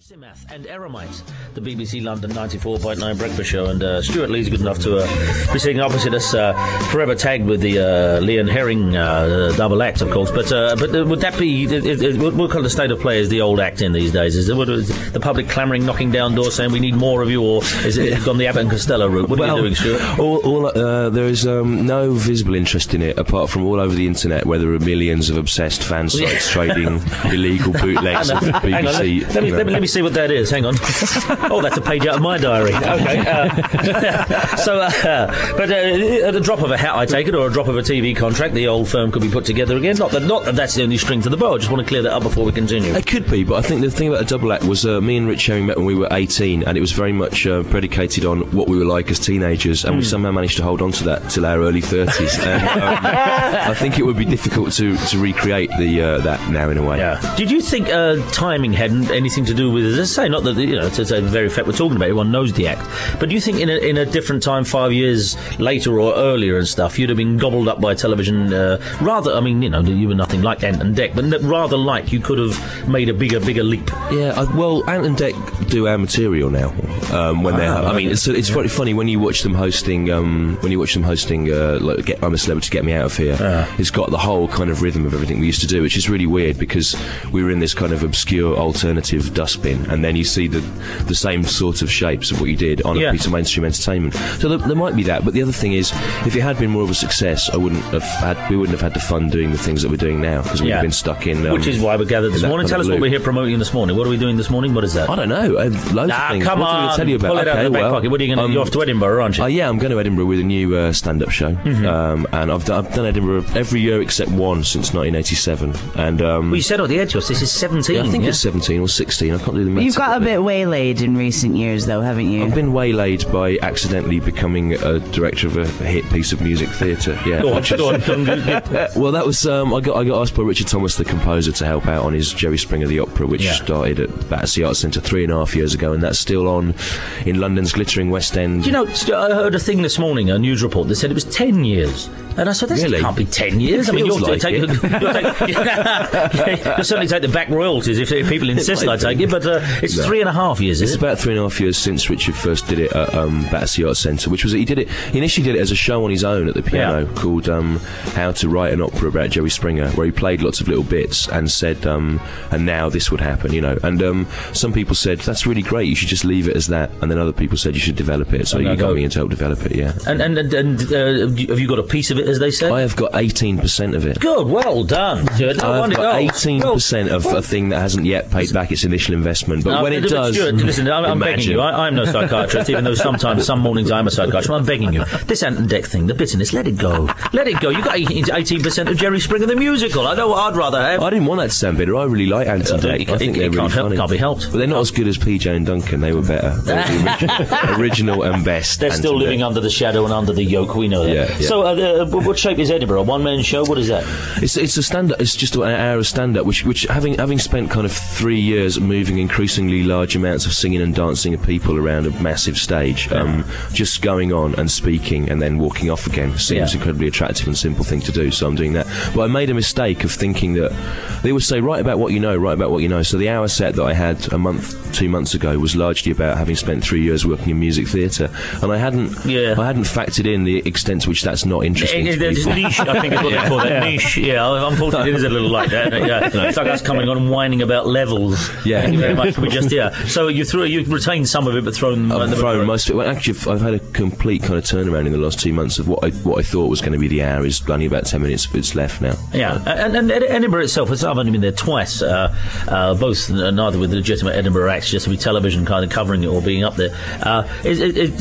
Simath and Eremite, the BBC London 94.9 breakfast show, and Stuart Lee's good enough to be sitting opposite us, forever tagged with the Leon Herring double act, of course. But would that be what kind of state of play is the old act in these days? Is the public clamouring, knocking down doors, saying we need more of you, or is it gone the Abbott and Costello route? What are you doing, Stuart? There is no visible interest in it, apart from all over the internet, where there are millions of obsessed fan sites trading illegal bootlegs of BBC. Let me see what that is. Hang on. Oh, that's a page out of my diary. Okay. But at a drop of a hat, I take it, or a drop of a TV contract, the old firm could be put together again. Not that that's the only string to the bow. I just want to clear that up before we continue. It could be, but I think the thing about a double act was me and Rich Herring met when we were 18, and it was very much predicated on what we were like as teenagers, and we somehow managed to hold on to that till our early 30s. And, I think it would be difficult to recreate that now in a way. Yeah. Did you think timing had anything to do with, as I say, not that, to say the very fact we're talking about, everyone knows the act, but do you think in a different time, 5 years later or earlier and stuff, you'd have been gobbled up by television rather, I mean, you were nothing like Ant and Dec, but rather like you could have made a bigger leap? Yeah, well, Ant and Dec do our material now. When they're, I mean, it's very funny when you watch them hosting, like I'm a Celebrity, Get Me Out of Here. It's got the whole kind of rhythm of everything we used to do, which is really weird because we were in this kind of obscure alternative dustbin, and then you see the same sort of shapes of what you did on a piece of mainstream entertainment. So there might be that, but the other thing is, if it had been more of a success, we wouldn't have had the fun doing the things that we're doing now, because we've been stuck in. Which is why we're gathered this morning. Tell us what we're here promoting this morning. What are we doing this morning? What is that? I don't know. Loads of things. Come what on, am I tell you about? pull it out of the back pocket. What are you going to? You're off to Edinburgh, aren't you? Yeah, I'm going to Edinburgh with a new stand-up show, and I've done Edinburgh every year except one since 1987. And well, you said on the edge, this is 17. Yeah, I think it's 17 or 16. I can't do the maths. You've got a bit waylaid in recent years, though, haven't you? I've been waylaid by accidentally becoming a director of a hit piece of music theatre. Yeah. Go on. Well, that was I got asked by Richard Thomas, the composer, to help out on his Jerry Springer the Opera, which started at Battersea Arts Centre 3.5 years ago, and that's still on in London's glittering West End. Do you know, I heard a thing this morning, a news report that said it was 10 years. And I said, this can't be 10 years. You'll certainly take the back royalties if people insist I take it, but it's 3.5 years, It's about 3.5 years since Richard first did it at Battersea Arts Centre, which was, he initially did it as a show on his own at the piano called How to Write an Opera About Jerry Springer, where he played lots of little bits and said, and now this would happen, And some people said, that's really great, you should just leave it as that. And then other people said, you should develop it. So you got me in to help develop it, And have you got a piece of it, as they say? I have got 18% of it. Good, well done. I've got 18% of a thing that hasn't yet paid back its initial investment, but when it does... Stuart, listen, I'm begging you. I'm no psychiatrist, even though sometimes, some mornings I'm a psychiatrist. I'm begging you. This Ant and Dec thing, the bitterness, let it go. Let it go. You got 18% of Jerry Springer the musical. I know what I'd rather have. I didn't want that to sound bitter. I really like Ant and Dec. I think they're really funny. Can't be helped. But they're not as good as PJ and Duncan. They were better. They were the original and best. They're still living under the shadow and under the yoke. We know that. Yeah. So, what shape is Edinburgh? A one-man show? What is that? It's a stand-up. It's just an hour of stand-up, which having spent kind of 3 years moving increasingly large amounts of singing and dancing of people around a massive stage, just going on and speaking and then walking off again seems incredibly attractive and simple thing to do. So I'm doing that. But I made a mistake of thinking that they would say, write about what you know. So the hour set that I had 2 months ago was largely about having spent 3 years working in music theatre, and I hadn't factored in the extent to which that's not interesting to people. Niche, I think is what they call it. Niche, unfortunately it is a little like that. It's like us coming on and whining about levels. Thank you very much. We just, So you retained some of it, but thrown most of it. Well, actually, I've had a complete kind of turnaround in the last 2 months of what I thought was going to be the hour is only about 10 minutes of it's left now. And Edinburgh itself, I've only been there twice, both neither with legitimate Edinburgh acts, just with television kind of covering it or being up there. Is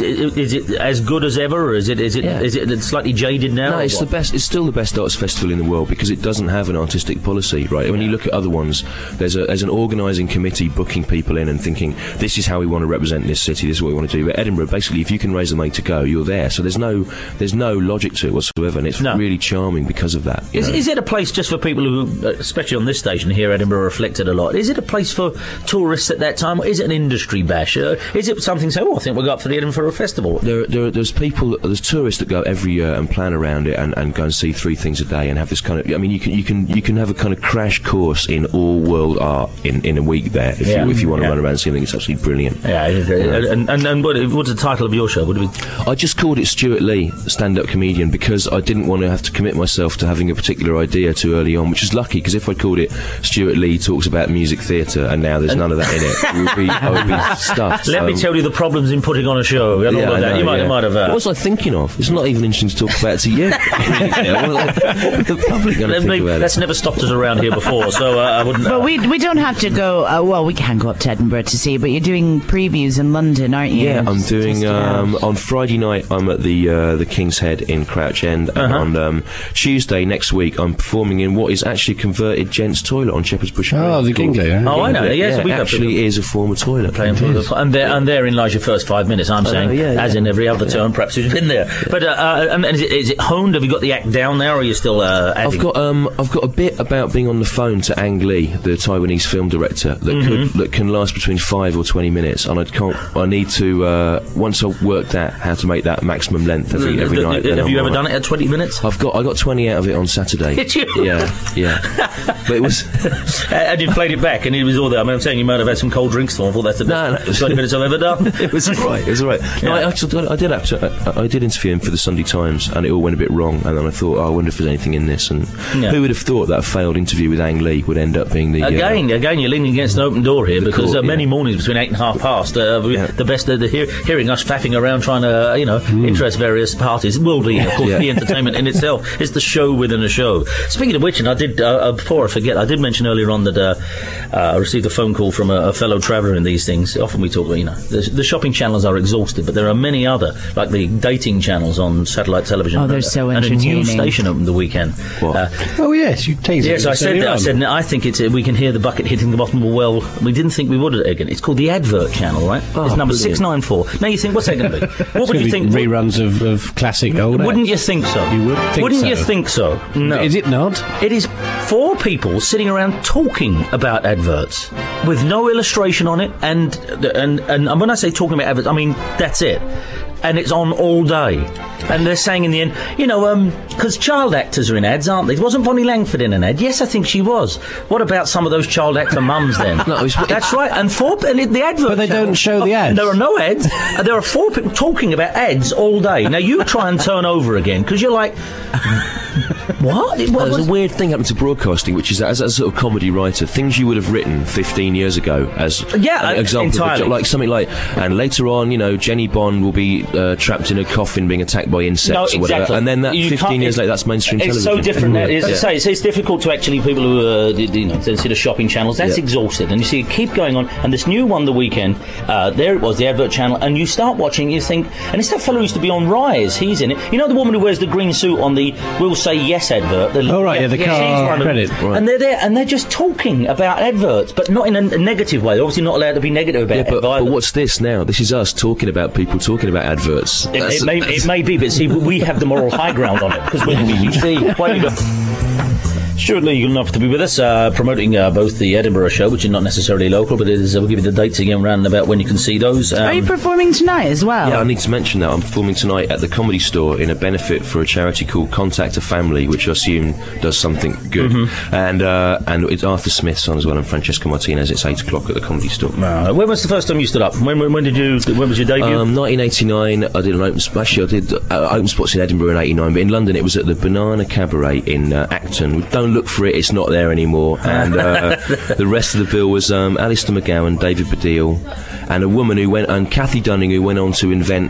it as good as ever, or is it slightly jaded now? No, it's the best. It's still the best arts festival in the world because it doesn't have an artistic policy, right? When you look at other ones, there's an organising committee booking people in and thinking, this is how we want to represent this city, this is what we want to do. But Edinburgh, basically, if you can raise the money to go, you're there. So there's no logic to it whatsoever, and it's really charming because of that. Is it a place just for people who, especially on this station here, Edinburgh reflected a lot, is it a place for tourists at that time, or is it an industry bash? Is it something, I think we'll go up for the Edinburgh Festival? There's tourists that go every year and plan around around it and go and see 3 things a day and have this kind of. I mean, you can have a kind of crash course in all world art in a week there if you want to run around and see anything. It's absolutely brilliant. Yeah, and what's the title of your show? What do we? I just called it Stuart Lee, stand-up comedian, because I didn't want to have to commit myself to having a particular idea too early on, which is lucky, because if I called it Stuart Lee Talks About Music Theatre and now there's none of that in it, I would be stuffed. Let me tell you the problems in putting on a show and all of that. You might have. What was I thinking of? It's not even interesting to talk about to you. The public going to think about it. That's never stopped us around here before, so I wouldn't. But we don't have to go. Well, we can go up to Edinburgh to see, but you're doing previews in London, aren't you? Yeah, I'm doing on Friday night. I'm at the King's Head in Crouch End, and on Tuesday next week I'm performing in what is actually a converted gents' toilet on Shepherd's Bush. Oh, the Gingley. Oh, I know. Yes, it actually is a former toilet. And therein lies your first 5 minutes. I'm saying, as in every other term, perhaps who's been there. But is it honed? Have you got the act down now, or are you still? I've got a bit about being on the phone to Ang Lee, the Taiwanese film director, that can last between 5 or 20 minutes, and I need to once I've worked out how to make that maximum length every night. Have you ever done it at 20 minutes? I got 20 out of it on Saturday. Did you? Yeah. But it was. And you played it back, and it was all there. I mean, I'm saying you might have had some cold drinks for. I thought that's the best 20 minutes I've ever done. It was all right. No, I did interview him for the Sunday Times, and it all went a bit wrong. And then I thought, I wonder if there's anything in this. And who would have thought that a failed interview with Ang Lee would end up being the again you're leaning against an open door here, because many mornings between 8 and 50 the best hearing us faffing around trying to interest various parties, worldly, of course, the entertainment in itself is the show within a show. Speaking of which, and I did before I forget, I did mention earlier on that I received a phone call from a fellow traveller in these things. Often we talk about, the shopping channels are exhausted, but there are many other, like the dating channels on satellite television. Oh, they're so entertaining. And a new station opened the weekend. Oh yes, you teased it. Yes, I said I think we can hear the bucket hitting the bottom of a well. We didn't think we would again. It's called the Advert Channel, right? It's number 694. Now you think, what's that going to be? What would you think? Reruns of classic old. Wouldn't you think so? You would think so. Wouldn't you think so? No. Is it not? It is 4 people sitting around talking about adverts with no illustration on it, and when I say talking about adverts, I mean that's it. And it's on all day. And they're saying in the end, because child actors are in ads, aren't they? Wasn't Bonnie Langford in an ad? Yes, I think she was. What about some of those child actor mums then? No, that's right. And the advert. But they don't show the ads. There are no ads. There are 4 people talking about ads all day. Now you try and turn over again, because you're like, what? There's a weird thing happened to broadcasting, which is that as a sort of comedy writer, things you would have written 15 years ago as an example, entirely. Like something like, and later on, Jenny Bond will be trapped in a coffin being attacked by insects or whatever, and then 15 years later, that's mainstream television. It's so different. It's difficult to actually, people who see the shopping channels, that's exhausted, and you see it keep going on, and this new one the weekend, there it was, the Advert Channel, and you start watching, you think, and it's that fellow who used to be on Rise, he's in it. You know the woman who wears the green suit on the We'll Say Yes advert? The car credit. Right. And they're there, and they're just talking about adverts, but not in a negative way. They're obviously not allowed to be negative about it. But what's this now? This is us talking about people talking about adverts. It may be, but see, we have the moral high ground on it, because we're the BBC. Why you go? Stuart Lee, good enough to be with us, promoting both the Edinburgh show, which is not necessarily local, but it is, we'll give you the dates again round and about when you can see those. Are you performing tonight as well? Yeah, I need to mention that. I'm performing tonight at the Comedy Store in a benefit for a charity called Contact a Family, which I assume does something good. And it's Arthur Smith's on as well, and Francesca Martinez. It's 8 o'clock at the Comedy Store. When was the first time you stood up? When was your debut? 1989. I did an open spot. Actually, I did open spots in Edinburgh in 89, but in London it was at the Banana Cabaret in Acton. Don't look for it, it's not there anymore. And the rest of the bill was Alistair McGowan, David Baddiel, and a woman who went, and Kathy Dunning, who went on to invent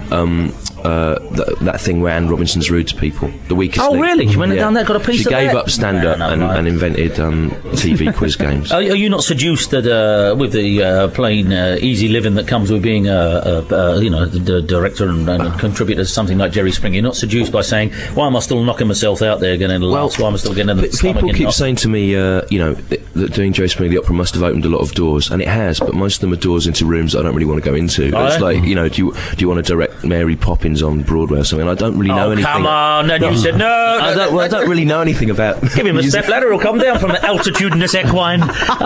that thing where Anne Robinson's rude to people. The Weakest Link. Oh, really? She went down there, got a piece of that? She gave up stand-up and invented TV quiz games. Are you not seduced that with the plain easy living that comes with being the director and contributor to something like Jerry Springer? You're not seduced by saying, why am I still knocking myself out there getting the laughs? Why am I still getting the stomach? People keep saying to me, that doing Jerry Springer the Opera must have opened a lot of doors, and it has, but most of them are doors into rooms that I don't really want to go into. It's like, do you want to direct Mary Poppins Dickens on Broadway or something. I don't really know anything. Come on, and you said no. I don't really know anything about. Give him a step ladder, he'll come down from the altitudinous equine.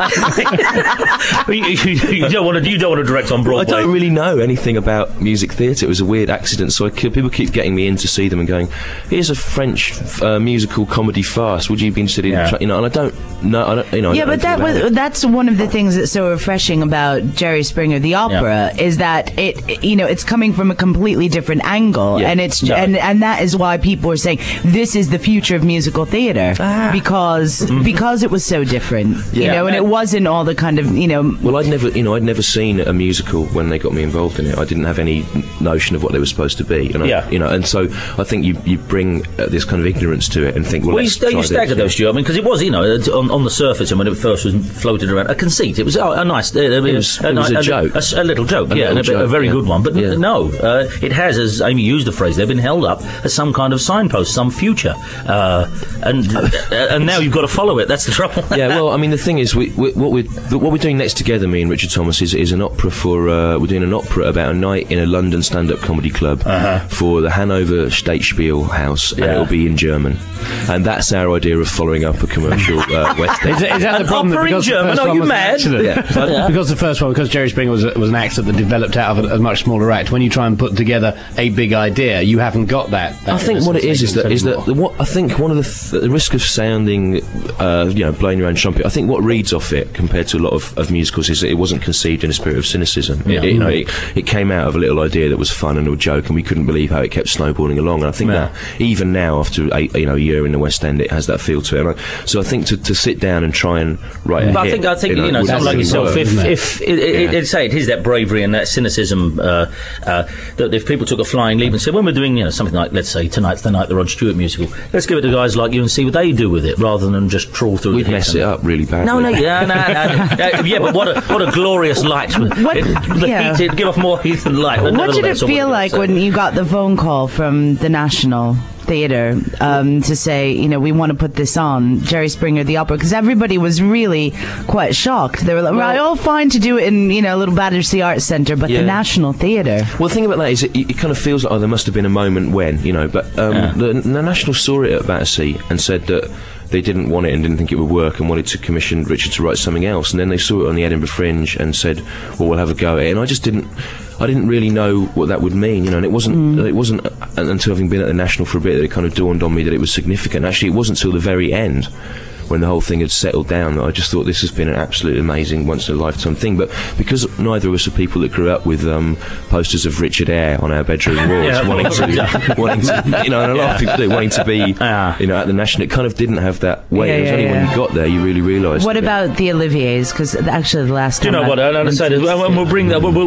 you don't want to direct on Broadway. I don't really know anything about music theatre. It was a weird accident, so people keep getting me in to see them and going, "Here's a French musical comedy farce. Would you be interested in?" And I don't know. That's one of the things that's so refreshing about Jerry Springer the Opera is that it's coming from a completely different angle, and and that is why people are saying this is the future of musical theatre because it was so different, and it wasn't all the kind of Well, I'd never seen a musical when they got me involved in it. I didn't have any notion of what they were supposed to be, and so I think you bring this kind of ignorance to it and think, well, you staggered those, Stuart. I mean, because it was, on the surface, and when it first was floated around, a conceit. It was a nice. It was a joke, a little joke, a very good one. But no, it has, as Amy used the phrase, they've been held up as some kind of signpost, some future, and now you've got to follow it. That's the trouble. Well, I mean, the thing is, what we're doing next together, me and Richard Thomas, is an opera for. We're doing an opera about a night in a London stand-up comedy club for the Hanover Staatsspielhaus, and it'll be in German. And that's our idea of following up a commercial West End. Is that the problem? Opera in German? Are you mad? Because Jerry Springer was an actor that developed out of a much smaller act. When you try and put together a big idea, you haven't got that. I think what it is that I think one of the risk of sounding, blowing your own trumpet. I think what reads off it compared to a lot of musicals is that it wasn't conceived in a spirit of cynicism. It came out of a little idea that was fun and a joke, and we couldn't believe how it kept snowballing along. And I think that even now, after a year in the West End, it has that feel to it. So I think to sit down and try and write a hit, I think someone like yourself, if it is that bravery and that cynicism that if people took a flying leap and said, when we're doing something like, let's say tonight's the night the Rod Stewart musical, let's give it to guys like you and see what they do with it, rather than just trawl through. We'd mess it up really badly. But what a glorious light! Heat, give off more heat than light. What did it feel like when you got the phone call from the National Theatre to say, we want to put this on, Jerry Springer the Opera? Because everybody was really quite shocked. They were like, right, all fine to do it in, a little Battersea Arts Centre, but the National Theatre. Well, the thing about that is it kind of feels like, there must have been a moment when, but the National saw it at Battersea and said that they didn't want it and didn't think it would work and wanted to commission Richard to write something else, and then they saw it on the Edinburgh Fringe and said, well, we'll have a go at it. And I didn't really know what that would mean, and it wasn't until having been at the National for a bit that it kind of dawned on me that it was significant. Actually, it wasn't until the very end, when the whole thing had settled down, that I just thought this has been an absolutely amazing once-in-a-lifetime thing. But because neither of us are people that grew up with posters of Richard Eyre on our bedroom walls, wanting to, and a lot of people do, wanting to be, at the National, it kind of didn't have that weight. It was only when you got there you really realised. What about the Oliviers? Because actually the last time... Do you know what? I'll say this. We'll bring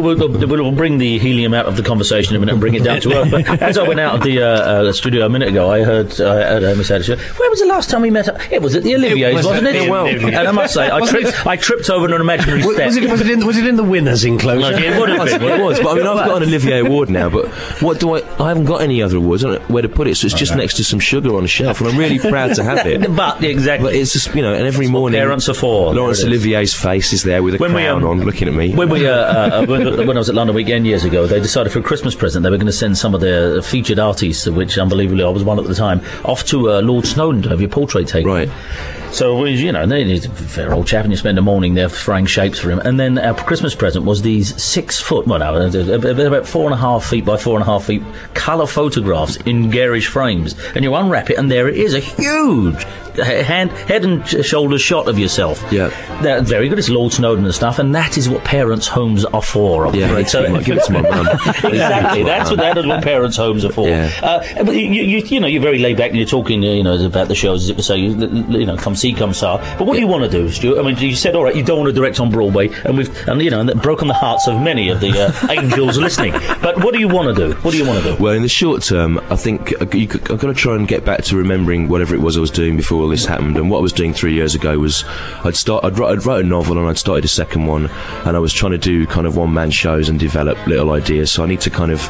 the helium out of the conversation in a minute and bring it down to earth. But as I went out of the studio a minute ago, I heard Amy say, where was the last time we met up? It was at the Oliviers. Wasn't it? And I must say, I tripped over an imaginary step. Was it in the winners' enclosure? It would have been. It was, but I mean, I've got an Olivier Award now, but I haven't got any other awards. I don't know where to put it, so it's just next to some sugar on a shelf, and I'm really proud to have it. But it's just, and every morning, parents are for. Laurence Olivier's face is there with a crown on, looking at me. When I was at London Weekend years ago, they decided for a Christmas present they were going to send some of their featured artists, of which unbelievably I was one at the time, off to Lord Snowdon to have your portrait taken. Right. So, he's a fair old chap, and you spend the morning there throwing shapes for him. And then our Christmas present was these 6 foot, about 4.5 feet by 4.5 feet, colour photographs in garish frames. And you unwrap it, and there it is, a huge head and shoulders shot of yourself. Yeah. They're very good. It's Lord Snowdon and stuff, and that is what parents' homes are for. Give it to my mum. Exactly. That is what parents' homes are for. Yeah. But you're very laid back, and you're talking, about the shows, as if to say, come see, come saw. But what do you want to do, Stuart? I mean, you said, all right, you don't want to direct on Broadway, and and broken the hearts of many of the angels listening. But what do you want to do? Well, in the short term, I think I've got to try and get back to remembering whatever it was I was doing before all this happened. And what I was doing 3 years ago was I'd write a novel, and I'd started a second one, and I was trying to do kind of one-man shows and develop little ideas. So I need to kind of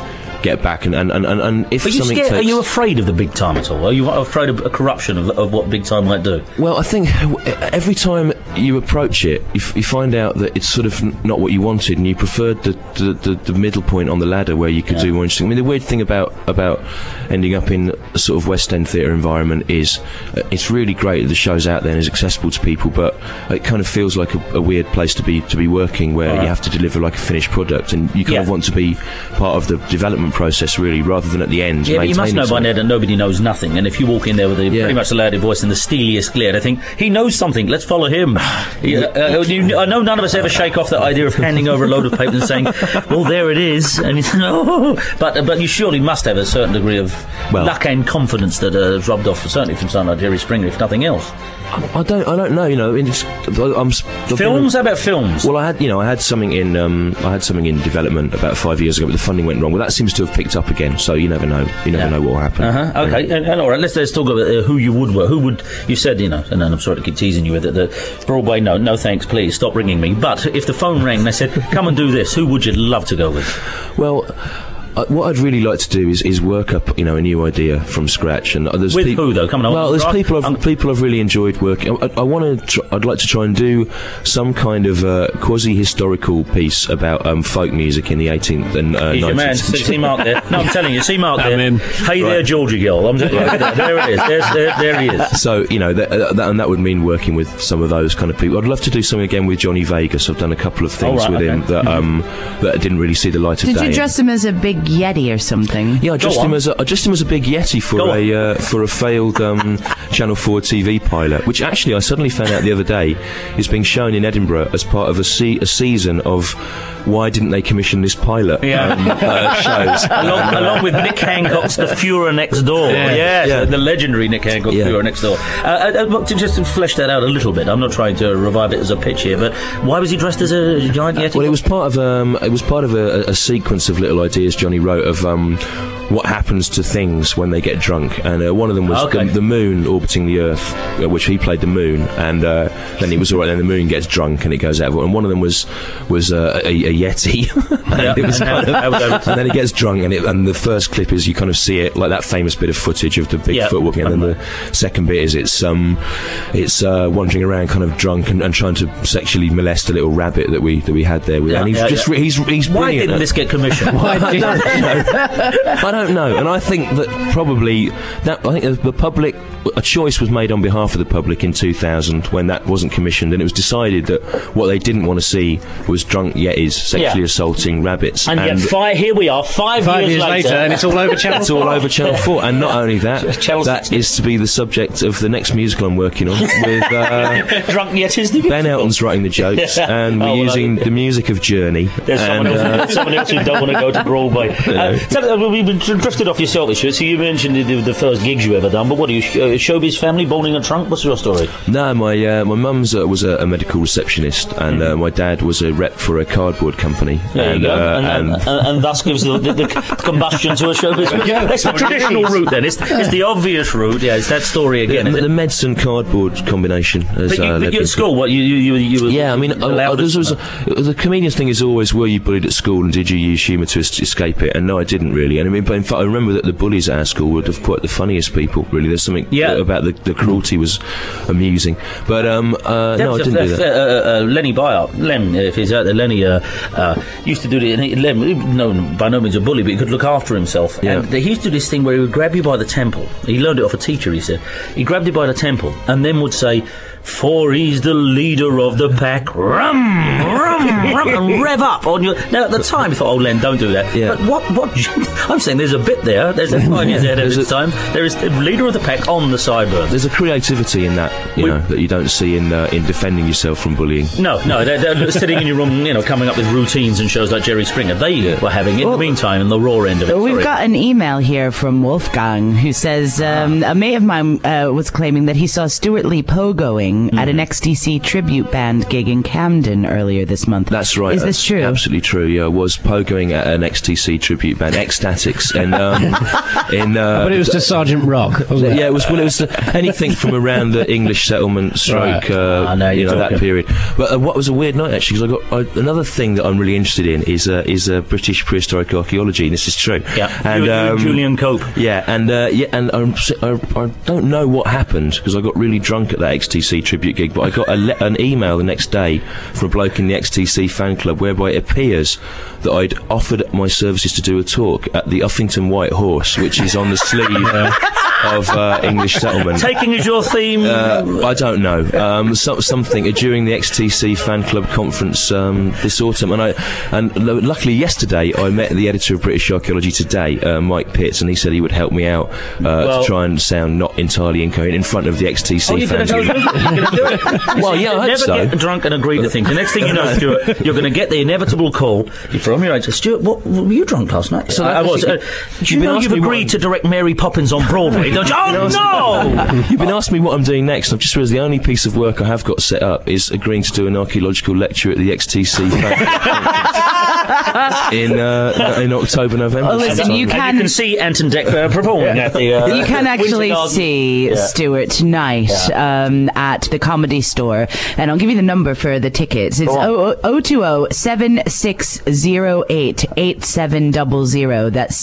get back. And if something are you afraid of the big time at all? Are you afraid of a corruption of what big time might do? Well, I think every time you approach it, you find out that it's sort of not what you wanted, and you preferred the middle point on the ladder where you could do more interesting. I mean, the weird thing about ending up in a sort of West End theatre environment is it's really great that the show's out there and is accessible to people, but it kind of feels like a weird place to be working, where you have to deliver like a finished product, and you kind of want to be part of the development process, really, rather than at the end. Yeah, but you must know by now that nobody knows nothing, and if you walk in there with pretty much the loudest voice and the steeliest glare, they think, he knows something, let's follow him. I know none of us ever shake off that idea of handing over a load of paper and saying, well, there it is, and you think, but you surely must have a certain degree of luck and confidence that has rubbed off, certainly from someone like Jerry Springer, if nothing else. I don't know. You know, films. How about films? Well, I had something in development about 5 years ago, but the funding went wrong. Well, that seems to have picked up again. So you never know. You never know what will happen. Okay. And all right. Let's talk about who you would work. Who would you said? You know, and I'm sorry to keep teasing you with it. The Broadway. No, thanks. Please stop ringing me. But if the phone rang and they said, "Come and do this," who would you love to go with? Well. What I'd really like to do is work up, a new idea from scratch. And there's with who though? Come on. Well, there's people I've really enjoyed working. I'd like to try and do some kind of quasi-historical piece about folk music in the 18th and 19th man. century. See Mark there? No, I'm telling you. See Mark there? Hey there, Georgie girl. I'm just, there it is. There he is. So that would mean working with some of those kind of people. I'd love to do something again with Johnny Vegas. I've done a couple of things with him that didn't really see the light of day. Did you dress him as a big Yeti or something? Yeah, I dressed him as a big Yeti for a failed Channel 4 TV pilot, which actually I suddenly found out the other day is being shown in Edinburgh as part of a season of Why Didn't They Commission This Pilot shows. along with Nick Hancock's The Fuhrer Next Door. The legendary Nick Hancock Fuhrer Next Door. Just to flesh that out a little bit, I'm not trying to revive it as a pitch here, but why was he dressed as a giant Yeti? Well, it was part of a sequence of little ideas Johnny wrote of what happens to things when they get drunk, and one of them was the moon orbiting the Earth, which he played the moon, and then he was all right. Then the moon gets drunk and it goes out, and one of them was a Yeti, and it was and then it gets drunk, and the first clip is you kind of see it like that famous bit of footage of the Bigfoot walking, and then the second bit is it's wandering around kind of drunk and trying to sexually molest a little rabbit that we had there, and he's brilliant. Why didn't this get commissioned? I don't know, and I think that probably the public, a choice was made on behalf of the public in 2000 when that wasn't commissioned, and it was decided that what they didn't want to see was drunk Yetis sexually assaulting rabbits. And yet, here we are, five years later, and it's all over Channel 4. It's all over Channel 4, and not only that, that is to be the subject of the next musical I'm working on with drunk Yetis. Ben Elton's writing the jokes, and we're using the music of Journey. There's someone else who don't want to go to Broadway. We've been drifted off yourself, so you mentioned the first gigs you ever done, but what are you, showbiz family, born in a trunk? What's your story? No, my mum's was a medical receptionist, and my dad was a rep for a cardboard company. And thus gives the combustion to a showbiz. That's the traditional route then. It's the obvious route. Yeah, it's that story again. The medicine cardboard combination. But you at school, what you were? Yeah, I mean, the comedian thing is always, were you bullied at school, and did you use humour to escape it? And no, I didn't really. And I mean, but in fact, I remember that the bullies at our school would have quite the funniest people. Really, there's something about the cruelty was amusing. But no, I didn't do that. Lenny Bayard, Lem, if he's out there, Lenny used to do it. Lem, by no means a bully, but he could look after himself. Yeah. And he used to do this thing where he would grab you by the temple. He learned it off a teacher. He said he grabbed you by the temple and then would say, "For he's the leader of the pack." Rum, and rev up on your. Now at the time, you thought, "Oh, Len, don't do that." Yeah. But what? I'm saying there's a bit there. There's a 5 years ahead of this time. There is the leader of the pack on the sideburns. There's a creativity in that, that you don't see in defending yourself from bullying. No, they're sitting in your room, coming up with routines and shows like Jerry Springer. They were having it in the meantime in the raw end of it. We've got an email here from Wolfgang who says a mate of mine was claiming that he saw Stuart Lee pogoing gigging at an XTC tribute band gig in Camden earlier this month. That's right. Is this true? Absolutely true. Yeah, I was pogoing at an XTC tribute band, Ecstatics, and but it was to Sergeant Rock, wasn't it? Yeah, it was anything from around the English settlement stroke, that period. But what was a weird night actually, because I got another thing that I'm really interested in is British prehistoric archaeology, and this is true. Yeah, and Julian Cope. Yeah, and I don't know what happened because I got really drunk at that XTC tribute gig, but I got an email the next day from a bloke in the XTC fan club whereby it appears that I'd offered my services to do a talk at the Uffington White Horse, which is on the sleeve of English settlement. Taking as your theme? I don't know. Something during the XTC fan club conference this autumn, and luckily yesterday I met the editor of British Archaeology Today, Mike Pitts, and he said he would help me out to try and sound not entirely incoherent in front of the XTC fans. You're going to do it? Well, yeah, I hope so. Never get drunk and agree to things. The next thing you know, Stuart, you're going to get the inevitable call from your agent. Stuart, what were you drunk last night? So I was. Do you know you've agreed to direct Mary Poppins on Broadway? Don't you? Oh, no! You've been asking me what I'm doing next. I've just realised the only piece of work I have got set up is agreeing to do an archaeological lecture at the XTC in October, November. Oh, listen, you can see Anton Deck performing at the. You can actually see Stuart tonight at the Comedy Store, and I'll give you the number for the tickets. It's 020-7608-8700. That's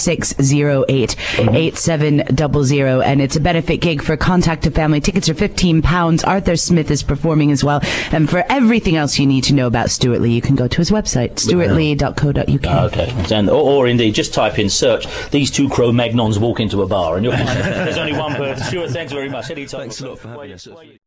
7608-8700, and it's a benefit gig for Contact a Family. Tickets are £15. Arthur Smith is performing as well, and for everything else you need to know about Stuart Lee, you can go to his website, stuartlee.co.uk. Okay, or indeed just type in search "these two Cro-Magnons walk into a bar" and you'll find there's only one person. Stuart, thanks very much. Anytime. Thanks a lot for having us.